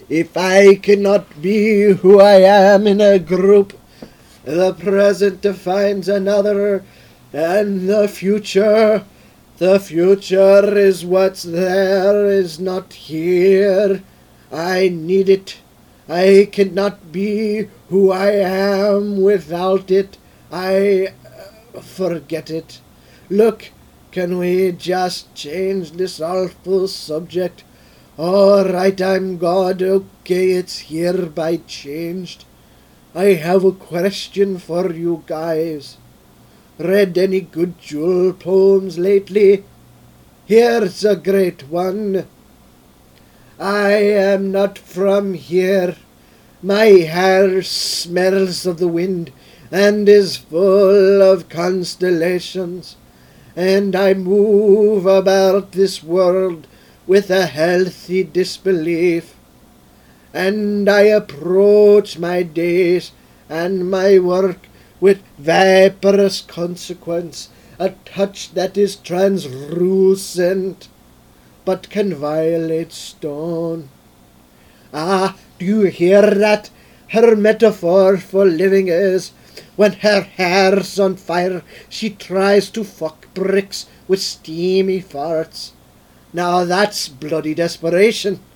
If I cannot be who I am in a group, the present defines another, and the future is what's there is not here. I need it. I cannot be who I am without it. I forget it. Look, can we just change this awful subject? All right, I'm God. Okay, it's hereby changed. I have a question for you guys. Read any good jewel poems lately? Here's a great one. I am not from here. My hair smells of the wind and is full of constellations, and I move about this world with a healthy disbelief, and I approach my days and my work with vaporous consequence, a touch that is translucent, but can violate stone. Ah, do you hear that? Her metaphor for living is, when her hair's on fire, she tries to fuck bricks with steamy farts. Now that's bloody desperation.